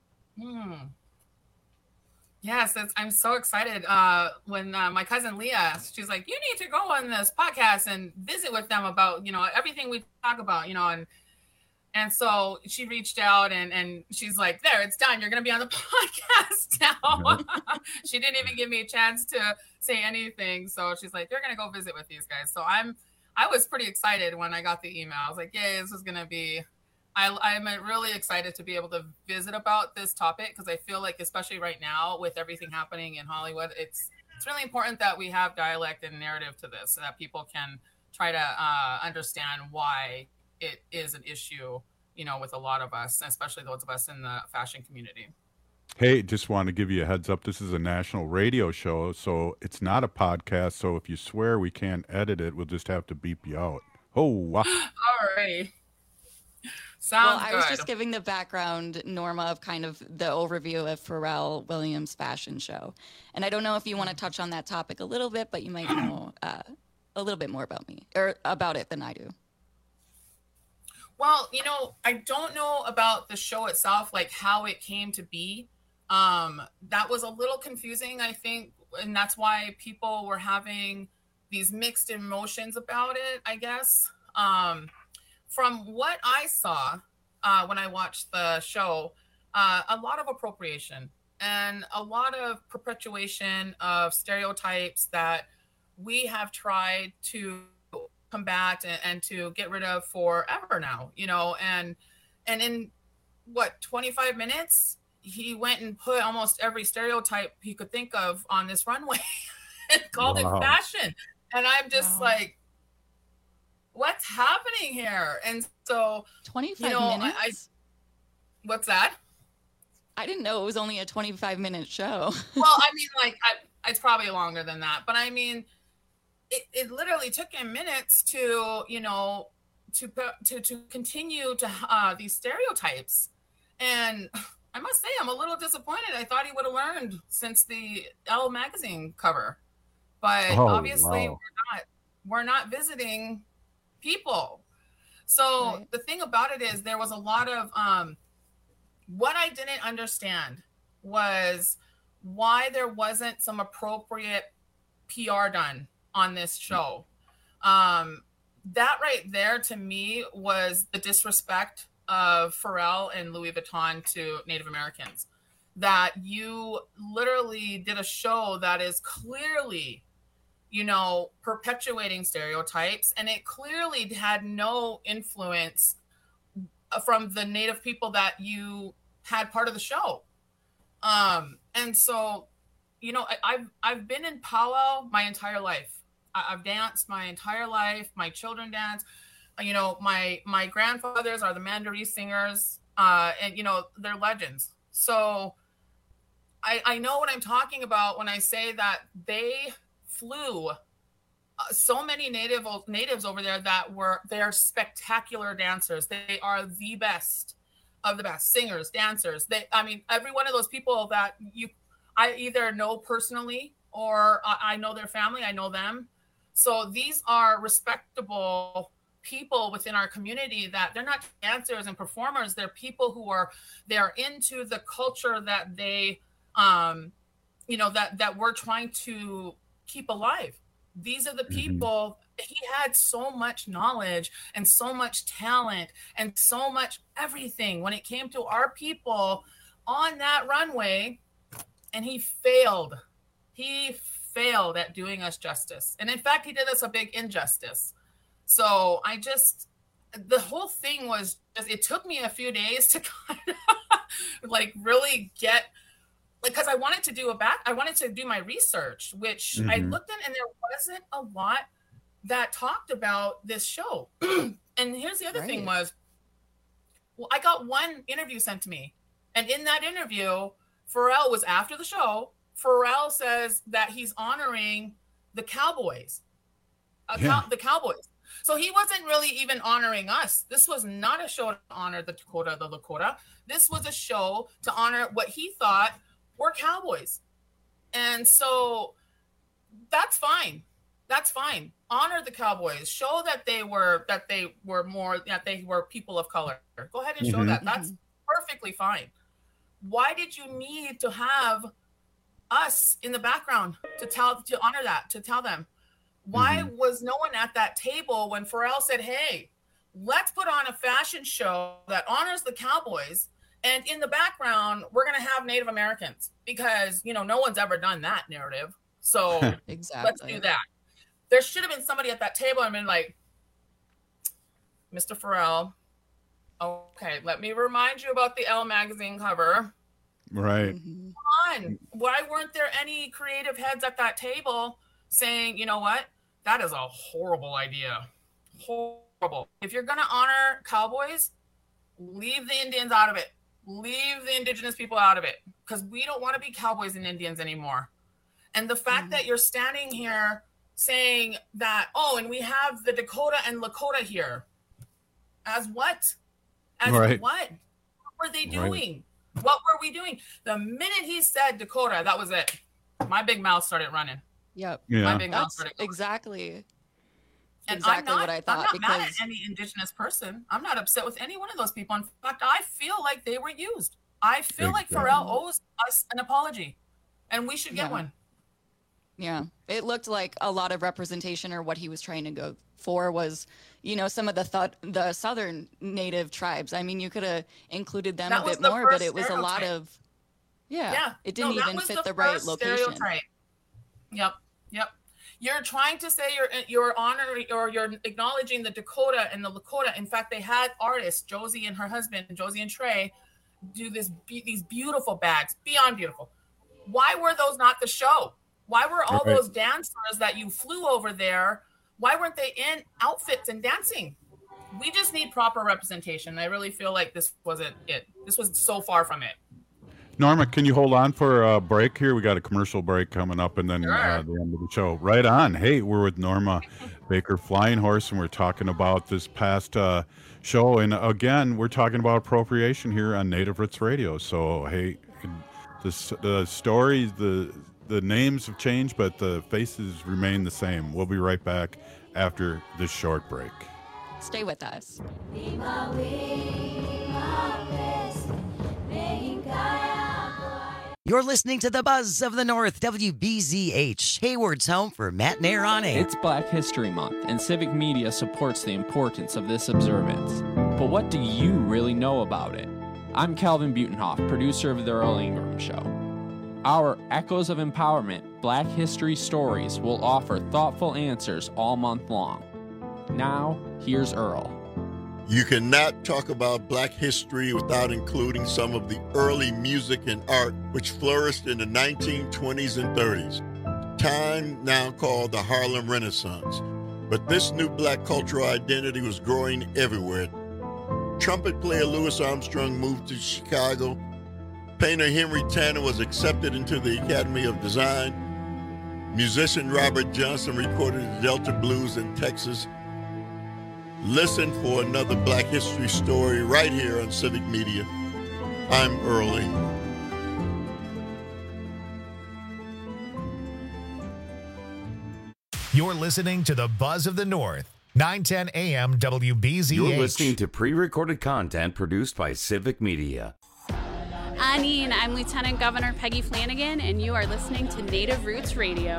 Speaker 3: Yes, I'm so excited. When my cousin Leah, she's like, you need to go on this podcast and visit with them about, you know, everything we talk about, you know, and so she reached out and she's like, there, it's done. You're going to be on the podcast now. She didn't even give me a chance to say anything. So she's like, you're going to go visit with these guys. So I was pretty excited when I got the email. I was like, yay, this is going to be, I'm really excited to be able to visit about this topic, because I feel like, especially right now with everything happening in Hollywood, it's really important that we have dialect and narrative to this so that people can try to understand why it is an issue, you know, with a lot of us, especially those of us in the fashion community.
Speaker 15: Hey, just want to give you a heads up. This is a national radio show, so it's not a podcast. So if you swear we can't edit it, we'll just have to beep you out. Oh, wow.
Speaker 3: All right. Sounds good.
Speaker 21: I was just giving the background, Norma, of kind of the overview of Pharrell Williams' fashion show. And I don't know if you want to touch on that topic a little bit, but you might know a little bit more about me or about it than I do.
Speaker 3: Well, you know, I don't know about the show itself, like how it came to be. That was a little confusing, I think, and that's why people were having these mixed emotions about it, I guess. From what I saw when I watched the show, a lot of appropriation and a lot of perpetuation of stereotypes that we have tried to combat and to get rid of forever now, you know, and in what, 25 minutes, he went and put almost every stereotype he could think of on this runway and called it fashion. And I'm just like, what's happening here? And so
Speaker 21: 25 minutes.
Speaker 3: What's that?
Speaker 21: I didn't know it was only a 25-minute show.
Speaker 3: Well, I mean, like, it's probably longer than that, but I mean, it literally took him minutes to, you know, to continue to these stereotypes. And I must say, I'm a little disappointed. I thought he would have learned since the Elle magazine cover, but obviously we're not visiting people. So the thing about it is, there was a lot of what I didn't understand was why there wasn't some appropriate PR done on this show. That right there to me was the disrespect of Pharrell and Louis Vuitton to Native Americans. That you literally did a show that is clearly, you know, perpetuating stereotypes, and it clearly had no influence from the Native people that you had part of the show. And so, you know, I've been in powwow my entire life. I've danced my entire life. My children dance. You know, my grandfathers are the Mandaree singers, and, you know, they're legends. So I know what I'm talking about when I say that they flew so many natives over there they're spectacular dancers. They are the best of the best singers, dancers. I mean, every one of those people that I either know personally or I know their family, I know them. So these are respectable people within our community that they're not dancers and performers. They're people who they're into the culture that they, that we're trying to keep alive. These are the people. He had so much knowledge and so much talent and so much everything when it came to our people on that runway, and he failed. He failed at doing us justice. And in fact, he did us a big injustice. So the whole thing was just, it took me a few days to kind of like really get, because I wanted to do my research, which I looked at, and there wasn't a lot that talked about this show. And here's the other thing was, I got one interview sent to me. And in that interview, Pharrell was after the show. Pharrell says that he's honoring the Cowboys, the Cowboys. So he wasn't really even honoring us. This was not a show to honor the Lakota. This was a show to honor what he thought were Cowboys. And so that's fine. That's fine. Honor the Cowboys. Show that they were people of color. Go ahead and show that. That's perfectly fine. Why did you need to have us in the background to honor that, to tell them? Why was no one at that table when Pharrell said, hey, let's put on a fashion show that honors the Cowboys, and in the background, we're going to have Native Americans, because, no one's ever done that narrative. So let's do that. There should have been somebody at that table and been like, Mr. Pharrell, okay, let me remind you about the Elle magazine cover.
Speaker 15: Right.
Speaker 3: Come on. Why weren't there any creative heads at that table saying, you know what? That is a horrible idea. Horrible. If you're going to honor Cowboys, leave the Indians out of it. Leave the indigenous people out of it, because we don't want to be Cowboys and Indians anymore. And the fact that you're standing here saying that, and we have the Dakota and Lakota here. As what? As what? What were they doing? What were we doing? The minute he said Dakota, that was it. My big mouth started running.
Speaker 21: Yep.
Speaker 15: Yeah.
Speaker 21: My big mouth started going. Exactly.
Speaker 3: And
Speaker 21: exactly what I thought.
Speaker 3: I'm not mad at any indigenous person. I'm not upset with any one of those people. In fact, I feel like they were used. I feel like Pharrell owes us an apology, and we should get one.
Speaker 21: Yeah. It looked like a lot of representation, or what he was trying to go for was, some of the southern native tribes. I mean, you could have included them a bit more, but it was a lot of, it didn't even fit the right location.
Speaker 3: Stereotype. Yep. You're trying to say you're honoring, or you're acknowledging the Dakota and the Lakota. In fact, they had artists, Josie and her husband, Josie and Trey, do these beautiful bags, beyond beautiful. Why were those not the show? Why were all those dancers that you flew over there, why weren't they in outfits and dancing? We just need proper representation. I really feel like this wasn't it. This was so far from it.
Speaker 15: Norma, can you hold on for a break here? We got a commercial break coming up, and then the end of the show. Right on. Hey, we're with Norma Baker Flying Horse, and we're talking about this past show. And again, we're talking about appropriation here on Native Roots Radio. So, hey, the stories, the names have changed, but the faces remain the same. We'll be right back after this short break.
Speaker 21: Stay with us.
Speaker 14: You're listening to the Buzz of the North, WBZH, Hayward's home for Matt and Aaron.
Speaker 22: It's Black History Month, and Civic Media supports the importance of this observance. But what do you really know about it? I'm Calvin Butenhoff, producer of The Earl Ingram Show. Our Echoes of Empowerment Black History Stories will offer thoughtful answers all month long. Now, here's Earl.
Speaker 23: You cannot talk about Black history without including some of the early music and art which flourished in the 1920s and 30s, time now called the Harlem Renaissance. But this new Black cultural identity was growing everywhere. Trumpet player Louis Armstrong moved to Chicago. Painter Henry Tanner was accepted into the Academy of Design. Musician Robert Johnson recorded the Delta Blues in Texas. Listen for another Black history story right here on Civic Media. I'm Earl Ingram.
Speaker 1: You're listening to the Buzz of the North 910 AM WBZH.
Speaker 13: You're listening to pre-recorded content produced by Civic Media.
Speaker 4: Anine, I'm Lieutenant Governor Peggy Flanagan, and you are listening to Native Roots Radio.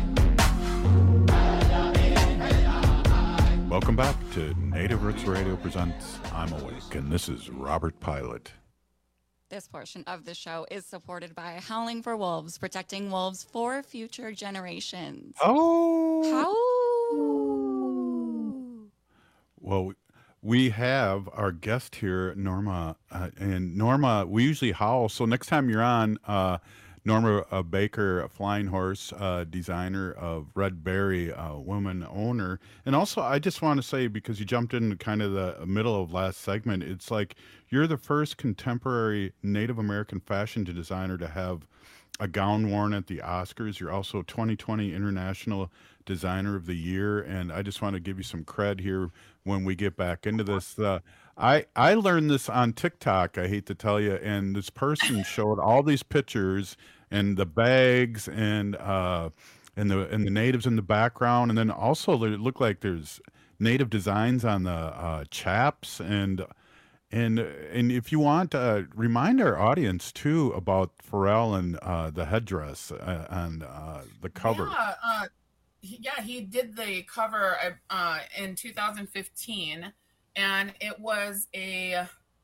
Speaker 15: Welcome back to Native Roots Radio presents I'm Awake, and this is Robert Pilot.
Speaker 21: This portion of the show is supported by Howling for Wolves, protecting wolves for future generations.
Speaker 15: Oh!
Speaker 21: How?
Speaker 15: Well, we have our guest here, Norma. And Norma, we usually howl. So next time you're on, Norma Baker, a Flying Horse, designer of Red Berry, woman owner. And also, I just want to say, because you jumped in kind of the middle of last segment, it's like you're the first contemporary Native American fashion designer to have a gown worn at the Oscars. You're also 2020 International Designer of the Year. And I just want to give you some cred here when we get back into this. I learned this on TikTok, I hate to tell you, and this person showed all these pictures and the bags and the natives in the background, and then also it looked like there's native designs on the chaps and if you want, remind our audience too about Pharrell and the headdress on the cover.
Speaker 3: Yeah, he did the cover in 2015. And it was a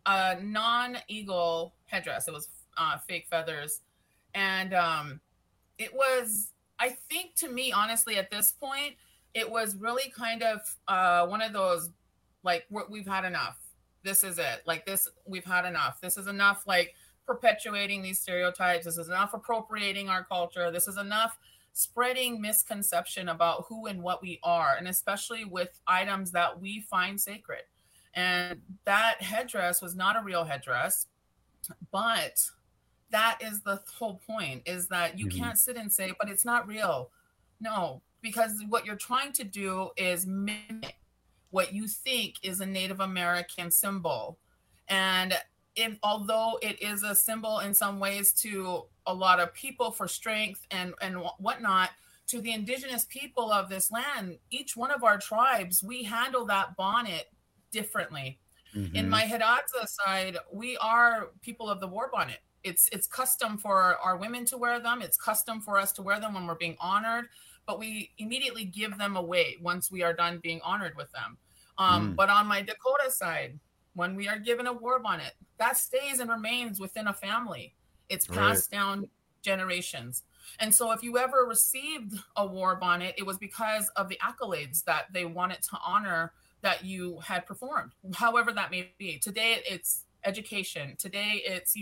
Speaker 3: non-eagle headdress. It was fake feathers. And it was, I think to me, honestly, at this point, it was really kind of one of those, like, we've had enough. This is it. Like this, we've had enough. This is enough, like, perpetuating these stereotypes. This is enough appropriating our culture. This is enough spreading misconception about who and what we are, and especially with items that we find sacred. And that headdress was not a real headdress, but that is the whole point, is that you can't sit and say, but it's not real. No, because what you're trying to do is mimic what you think is a Native American symbol. And although it is a symbol in some ways to a lot of people for strength and whatnot, to the indigenous people of this land, each one of our tribes, we handle that bonnet differently. In my Hidatsa side, we are people of the war bonnet. It's custom for our women to wear them. It's custom for us to wear them when we're being honored, but we immediately give them away once we are done being honored with them. But on my Dakota side, when we are given a war bonnet, that stays and remains within a family. It's passed down generations. And so if you ever received a war bonnet, it was because of the accolades that they wanted to honor that you had performed, however that may be. Today, it's education. Today, it's,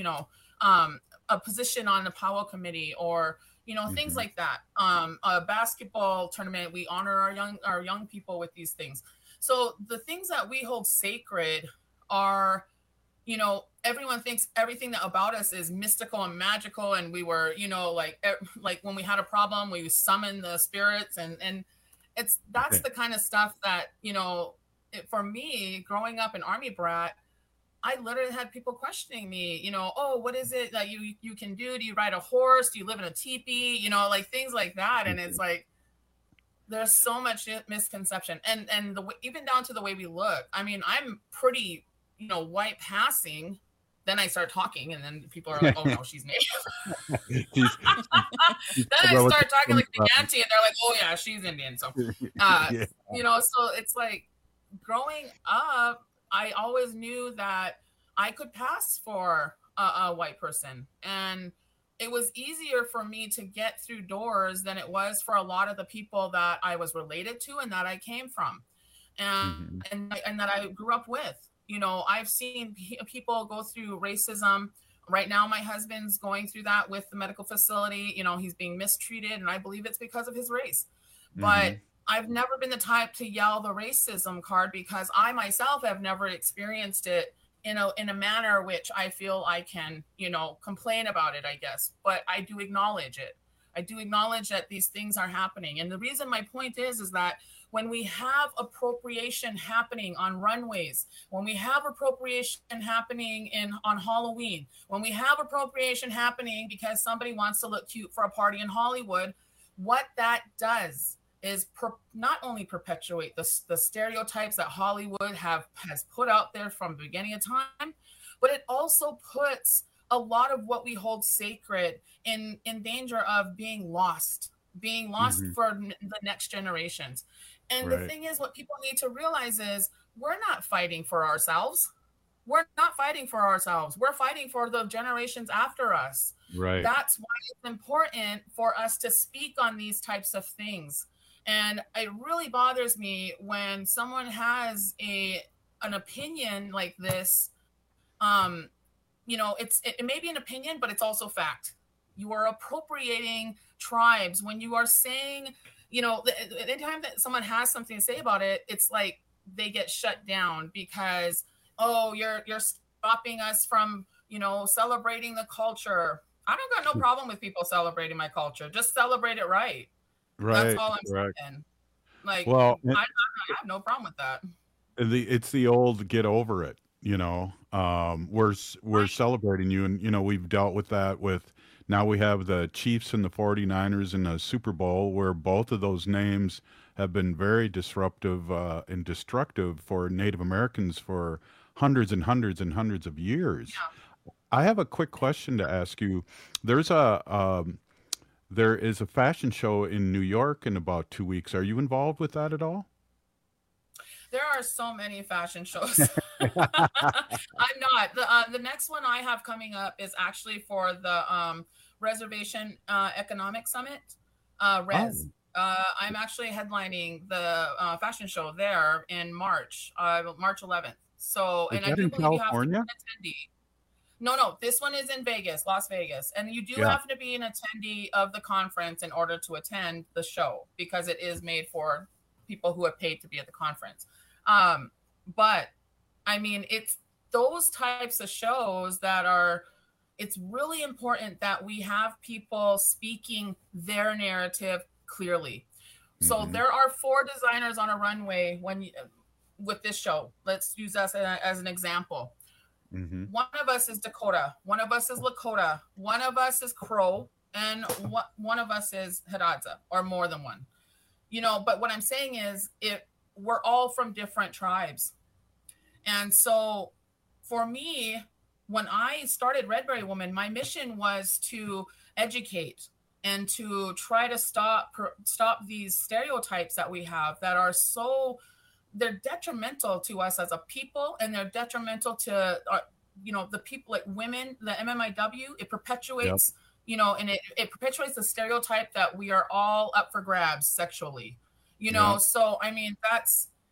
Speaker 3: a position on the powwow committee or, things like that. A basketball tournament, we honor our young people with these things. So the things that we hold sacred are, everyone thinks everything that about us is mystical and magical. And we were, like when we had a problem, we summoned the spirits and that's the kind of stuff that, for me, growing up an Army brat, I literally had people questioning me, oh, what is it that you can do? Do you ride a horse? Do you live in a teepee? Like things like that. And it's like, there's so much misconception and even down to the way we look. I mean, I'm pretty, white passing. Then I start talking and then people are like, oh no, she's Native. Then I start talking like the auntie and they're like, oh yeah, she's Indian. So, so it's like growing up, I always knew that I could pass for a white person. And it was easier for me to get through doors than it was for a lot of the people that I was related to and that I came from and that I grew up with. I've seen people go through racism. Right now, my husband's going through that with the medical facility. He's being mistreated, and I believe it's because of his race. But I've never been the type to yell the racism card because I myself have never experienced it in a manner which I feel I can, complain about it, I guess. But I do acknowledge it. I do acknowledge that these things are happening. And the reason my point is that when we have appropriation happening on runways, when we have appropriation happening on Halloween, when we have appropriation happening because somebody wants to look cute for a party in Hollywood, what that does is not only perpetuate the stereotypes that Hollywood has put out there from the beginning of time, but it also puts a lot of what we hold sacred in danger of being lost for the next generations. And the thing is, what people need to realize is we're not fighting for ourselves. We're not fighting for ourselves. We're fighting for the generations after us.
Speaker 15: Right.
Speaker 3: That's why it's important for us to speak on these types of things. And it really bothers me when someone has an opinion like this. It may be an opinion, but it's also fact. You are appropriating tribes when you are saying, anytime that someone has something to say about it, it's like they get shut down because, oh, you're stopping us from, celebrating the culture. I don't got no problem with people celebrating my culture. Just celebrate it right.
Speaker 15: Right.
Speaker 3: That's all I'm saying. Like,
Speaker 15: well,
Speaker 3: I have no problem with that.
Speaker 15: It's the old get over it. We're celebrating you, and we've dealt with that with. Now we have the Chiefs and the 49ers in the Super Bowl, where both of those names have been very disruptive and destructive for Native Americans for hundreds and hundreds and hundreds of years. Yeah. I have a quick question to ask you. There is a fashion show in New York in about 2 weeks. Are you involved with that at all?
Speaker 3: There are so many fashion shows. I'm not. The next one I have coming up is actually for the Reservation Economic Summit, RES. I'm actually headlining the fashion show there in March 11th. So,
Speaker 15: is
Speaker 3: and
Speaker 15: that
Speaker 3: I do
Speaker 15: in
Speaker 3: believe you have to
Speaker 15: California?
Speaker 3: be an attendee. No, this one is in Vegas, Las Vegas. And you do have to be an attendee of the conference in order to attend the show because it is made for people who have paid to be at the conference. But I mean, it's those types of shows it's really important that we have people speaking their narrative clearly. So there are 4 designers on a runway with this show. Let's use us as an example. One of us is Dakota, one of us is Lakota, one of us is Crow, and one of us is Hidatsa, or more than one. But what I'm saying is we're all from different tribes. And so for me, when I started Red Berry Woman, my mission was to educate and to try to stop these stereotypes that we have that are they're detrimental to us as a people, and they're detrimental to the people, like women, the MMIW. It perpetuates, and it perpetuates the stereotype that we are all up for grabs sexually. So I mean, that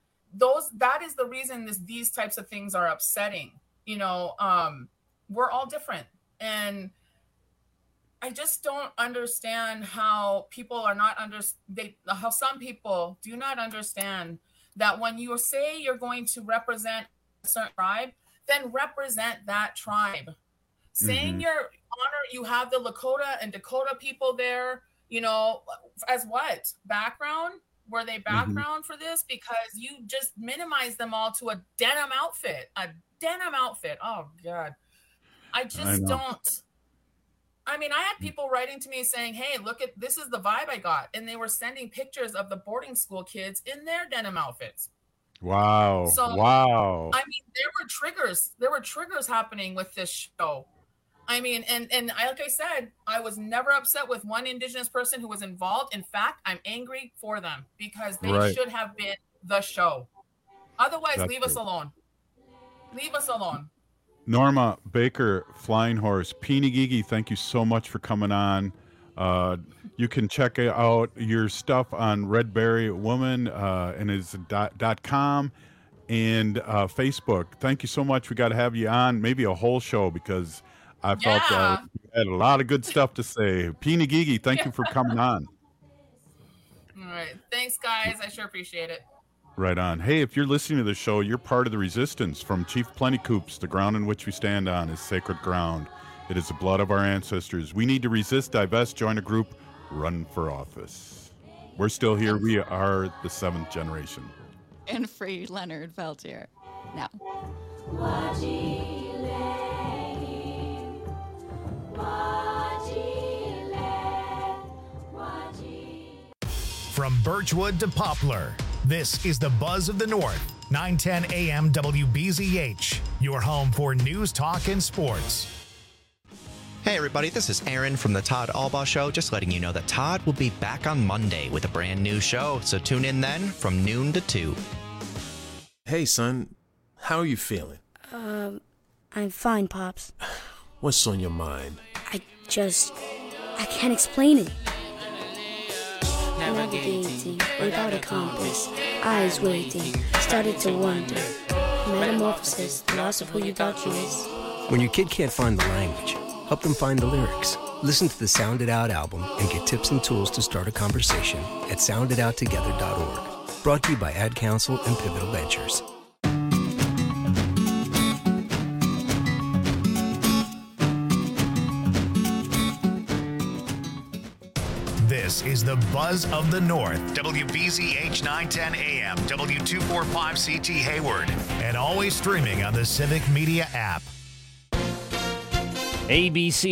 Speaker 3: is the reason these types of things are upsetting. We're all different, and I just don't understand how people are not how some people do not understand that when you say you're going to represent a certain tribe, then represent that tribe. Saying you have the Lakota and Dakota people there, as what? Background? Were they background for this? Because you just minimize them all to a denim outfit. Oh, God. I don't. I mean, I had people writing to me saying, hey, this is the vibe I got. And they were sending pictures of the boarding school kids in their denim outfits.
Speaker 15: Wow.
Speaker 3: So,
Speaker 15: wow.
Speaker 3: I mean, there were triggers happening with this show. I mean, and like I said, I was never upset with one Indigenous person who was involved. In fact, I'm angry for them because they should have been the show. Otherwise, leave us alone. Leave us alone.
Speaker 15: Norma Baker, Flying Horse, Pinigigi, thank you so much for coming on. You can check out your stuff on Red Berry Woman and is .com and Facebook. Thank you so much. We got to have you on, maybe a whole show, because I felt you had a lot of good stuff to say. Pinigigi, thank you for coming on.
Speaker 3: All right. Thanks, guys. I sure appreciate it.
Speaker 15: Right on. Hey, if you're listening to the show, you're part of the resistance. From Chief Plentycoops, the ground in which we stand on is sacred ground. It is the blood of our ancestors. We need to resist, divest, join a group, run for office. We're still here. We are the 7th generation.
Speaker 21: And free Leonard Peltier. Now.
Speaker 1: From Birchwood to Poplar, this is the Buzz of the North. 910 AM WBZH, your home for news, talk, and sports.
Speaker 2: Hey everybody, this is Aaron from the Todd Albaugh Show. Just letting you know that Todd will be back on Monday with a brand new show. So tune in then from noon to 2.
Speaker 16: Hey son, how are you feeling?
Speaker 17: I'm fine, Pops.
Speaker 16: What's on your mind?
Speaker 17: I can't explain it. Navigating without a compass, eyes waiting, started to wonder. Metamorphosis, the loss of who you thought you was.
Speaker 18: When your kid can't find the language, help them find the lyrics. Listen to the Sound It Out album and get tips and tools to start a conversation at sounditouttogether.org. Brought to you by Ad Council and Pivotal Ventures.
Speaker 1: This is the Buzz of the North, WBZH 910 AM, W245CT Hayward, and always streaming on the Civic Media app.
Speaker 19: ABC